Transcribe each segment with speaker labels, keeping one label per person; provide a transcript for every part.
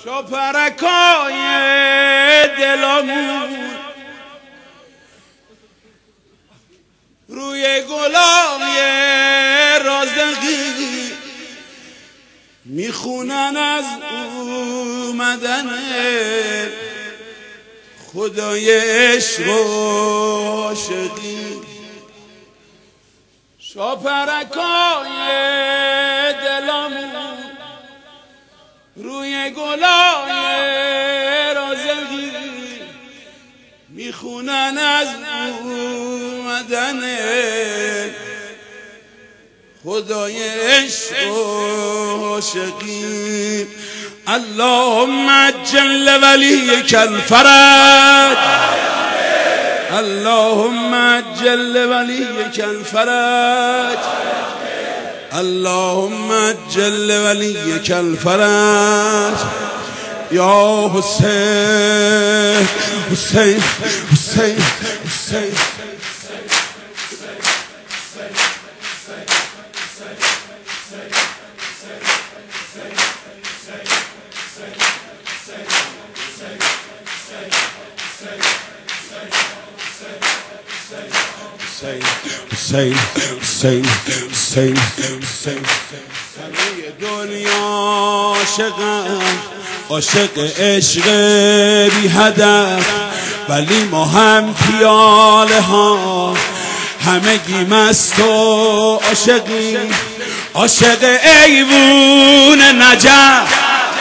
Speaker 1: شاپرکای دلمون روی گلای رازقی میخونن از اومدن خدای عشق و عاشقی. شاپرکای دلمون روی گلای رازقی میخونن از اومدن خدای عشق و عاشقی. اللهم عجل ولیک الفرج، اللهم عجل ولیک الفرج، اللهم عجل ولیک الفرج. یا حسین حسین حسین حسین حسین حسین حسین حسین. همه دنیا عاشقن، عاشق عشق بی هدف، ولی ما هم پیاله ها همگی مست و عاشقی، عاشق ایوون نجف.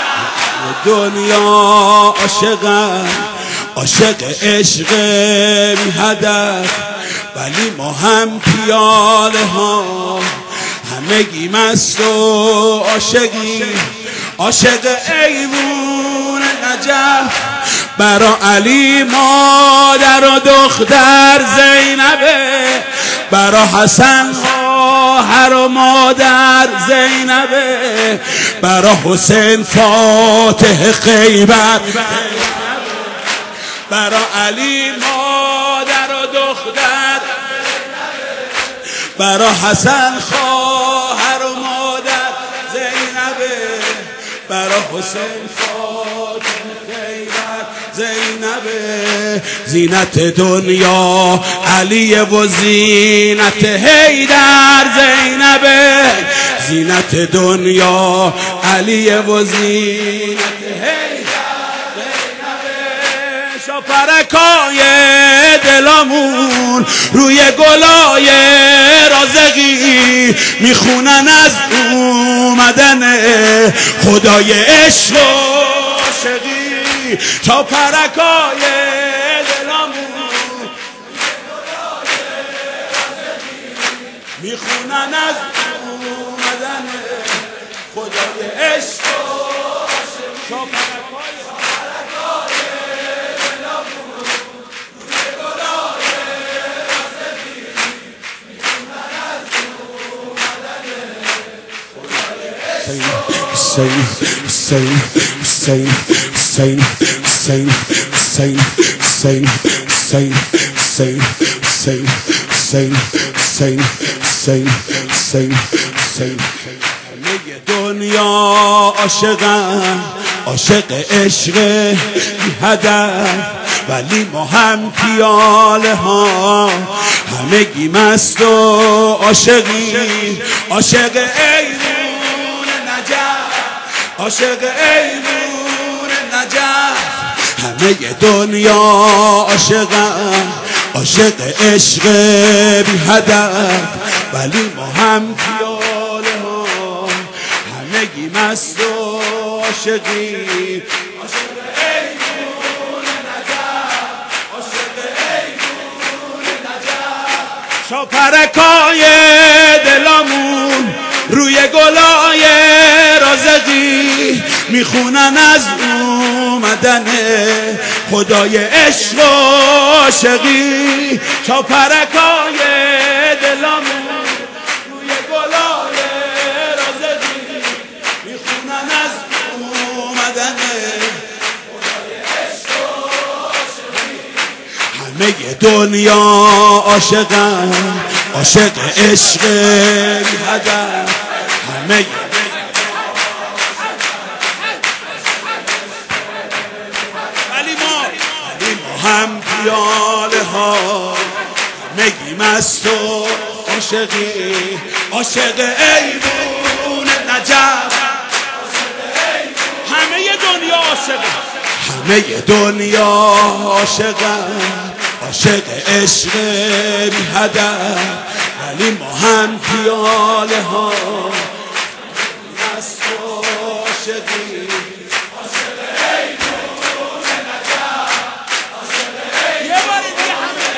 Speaker 1: دنیا عاشقن، عاشق عشق بی هدف، ولی ما هم پیاله ها همگی مست و عاشقی، عاشق ایوون نجف. برا علی مادر و دختر زینبه، برا حسن خواهر و مادر زینبه، برا حسین فاتح خیبر، برا علی مادر و دختر، برا حسن خواهر و مادر زینبه، برا حسین فاطمه خیبر زینبه. زینت دنیا علی و زینت حیدر زینبه، زینت دنیا علی و زینت حیدر زینبه. شاپرکای دلمون روی گلای رازقی میخونن از اومدن خدای عشق و عاشقی. شاپرکای دلمون میخونن از اومدن خدای عشق و عاشقی. شاپرکای Hussein, Hussein, Hussein, Hussein, Hussein, Hussein, Hussein, Hussein, Hussein, Hussein, Hussein, Hussein, Hussein, Hussein, Hussein. همه دنیا عاشقن، عاشق عشق بی هدف، ولی ما هم پیاله ها همگی مست و عاشقی، عاشق ایوون نجف، عاشق ایوون نجف. همه دنیا عاشقن، عاشق عشق بی هدف، ولی ما هم پیاله ها همگی مست و عاشقی، عاشق ایوون نجف، عاشق ایوون نجف. شاپرکای دلمون روی گلای رازقی میخونن از اومدن خدای عشق و عاشقی. شاپرکای دلمون روی گلای رازقی میخونن از اومدن خدای عشق و عاشقی. همه دنیا عاشقن، عاشق عشق بی هدف، همه هم پیاله ها همگی مست و عاشقی عاشق ایوون نجف همه دنیا عاشقه همه دنیا عاشقن عاشق عشق بی هدف ولی ما هم پیاله ها مست و عاشقی عاشق ایوون نجف یه بار دیگه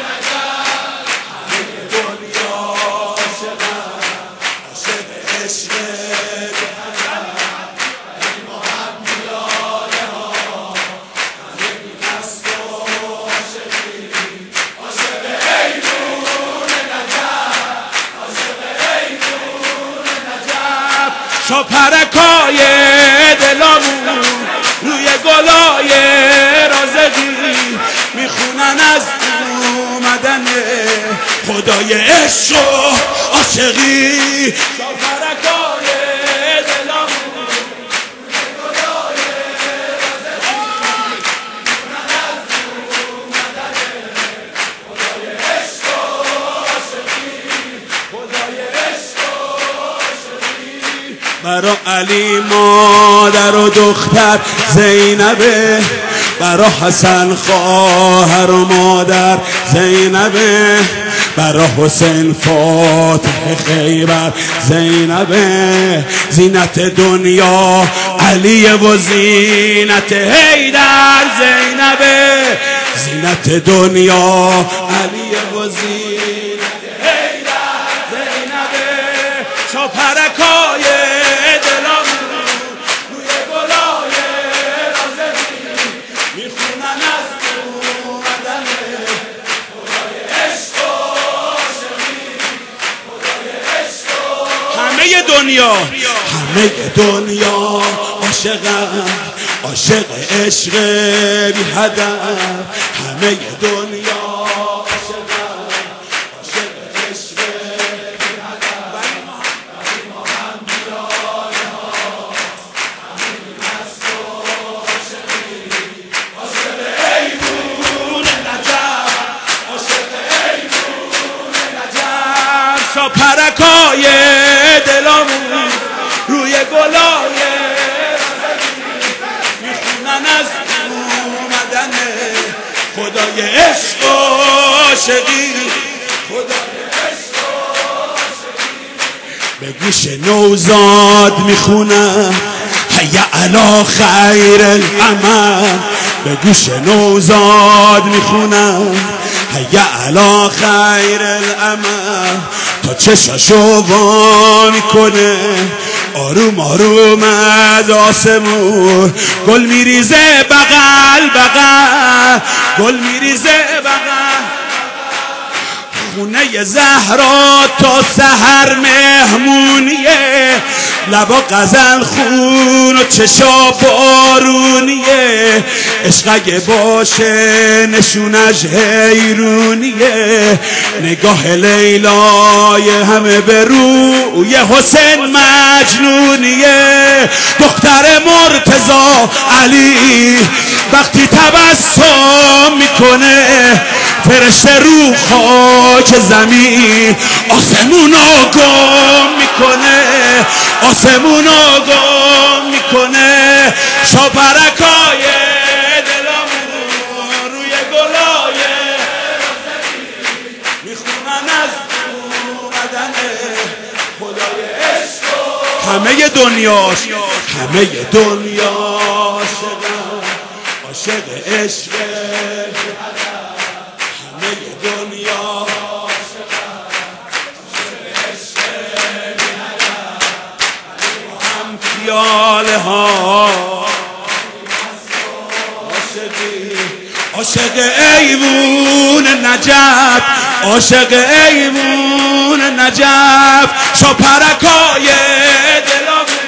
Speaker 1: همه دنیا عاشقن عاشق عشق بی هدف ولی ما هم پیاله ها همگی مست و عاشقی عاشق ایوون نجف عاشق ایوون نجف شاپرکای دلامون روی گلای رازقی میخونن از اومدن خدای عشق و عاشقی شاپرکای دلامون روی گلای رازقی میخونن از اومدن خدای عشق و عاشقی خدای عشق و عاشقی برا علی مادر و دختر زینبه برا حسن خواهر و مادر زینبه برا حسین فاتح خیبر زینبه زینت دنیا علی و زینت حیدر زینبه زینت دنیا علی و زینت حیدر زینبه شاپرکای دلامون روی گلای رازقی میخونن از اومدن خدای عشق و عاشقی خدای عشق و همه دنیا عاشقن عاشق عشق بی هدف همه دنیا عاشقن عاشق عشق بی هدف ولی ما هم پیاله ها همگی مست و عاشقی عاشق ایوون نجف عاشق ایوون نجف شاپرکای دلامون روی گلای میخونن از اومدن خدای عشق و عاشقی خدای عشق و عاشقی به گوش نوزاد میخونن حی علی خیر العمل به گوش نوزاد میخونن حی علی خیر العمل تا چشاشو وا میکنه آروم آروم از آسمون گل میریزه بغل بغل گل میریزه بغل خونه زهرا تا سحر مهمونیه لبا غزل خون و چشا بارونیه عشق اگه باشه نشونش حیرونیه نگاه لیلای همه به روی حسین مجنونیه دختر مرتضی علی وقتی تبسم میکنه فرشته رو خاک زمین آسمونو گم میکنه آسمونو گم میکنه شاپرکای دلامون روی گلای میخونن از اومدن خدای عشق همه دنیاش همه دنیا عاشق عشق همه دنیا هم پیاله ها عاشق ایوون نجف عاشق ایوون نجف شاپرکای دلامون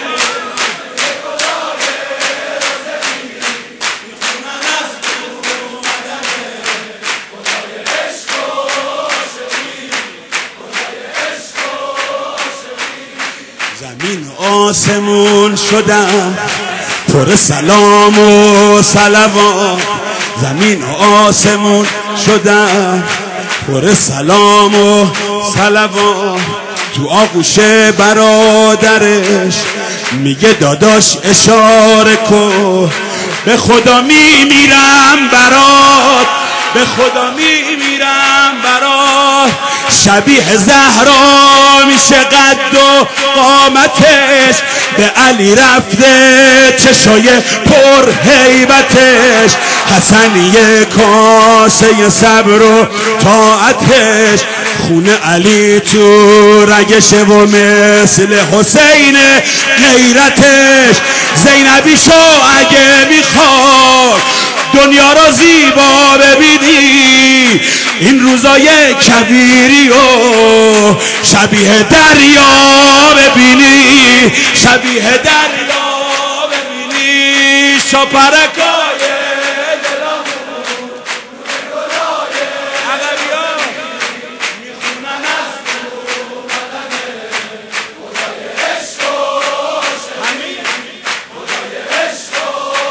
Speaker 1: زمین آسمون شدم پر سلام و صلوات زمین و آسمون شدن پر سلام و صلوات. تو آغوش برادرش میگه داداش اشاره کن، به خدا میمیرم برات، به خدا میمیرم برات. شبیه زهرا میشه قد و قامتش، به علی رفته چشای پر هیبتش. حسنیه کاسه صبر و طاعتش، خون علی تو رگشه و مثل حسین غیرتش. زینبی شو اگه میخواد دنیا را زیبا ببینی، این روزای کبیری و شبیه دریا ببینی، شبیه دریا ببینی. شاپرکای دلامون گلای عقبیا میخونن از تو بدن خدای عشق و همین خدای عشق و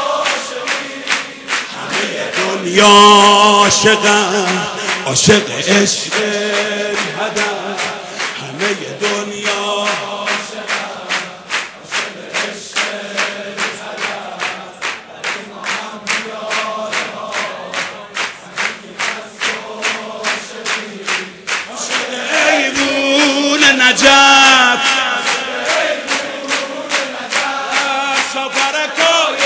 Speaker 1: همه دنیا عاشقن، عاشق عشق هدف. همه دنیا عاشقن، عاشق عشق هدف. عاشق ایوون نجف، شاپرکای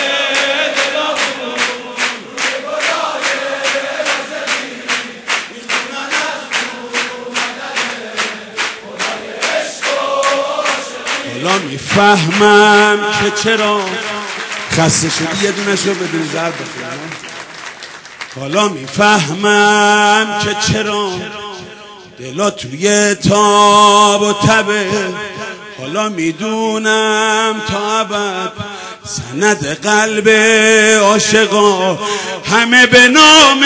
Speaker 1: حالا میفهمم که چرا خسته شدی یه دونه شو بدون ضرب بخورم. حالا میفهمم که چرا دلا توی تاب و تبه. حالا میدونم تا ابد سند قلب عاشقا همه به نام.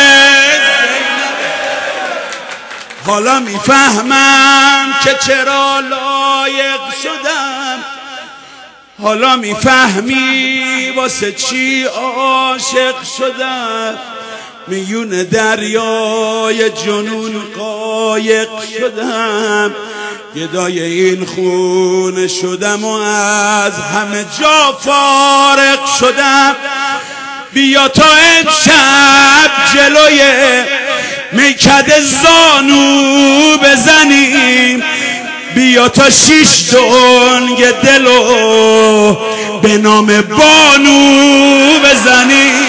Speaker 1: حالا میفهمم که چرا لایق شدم. حالا میفهمی واسه چی عاشق شدم. میون دریای جنون قایق شدم، گدای این خون شدم و از همه جا فارق شدم. بیا تا امشب جلوی میکده زانو بزنیم، بیا تا 6 دنگ دلو به نام بانو بزنیم،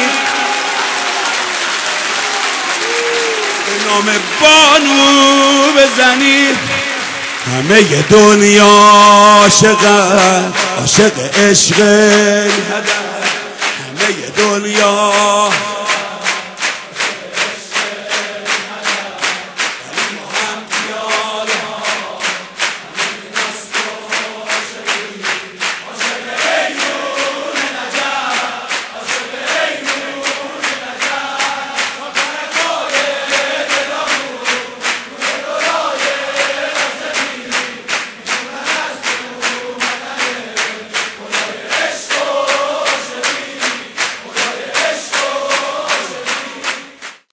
Speaker 1: به نام بانو بزنیم. همه دنیا عاشقن، عاشق عشق هدف. همه دنیا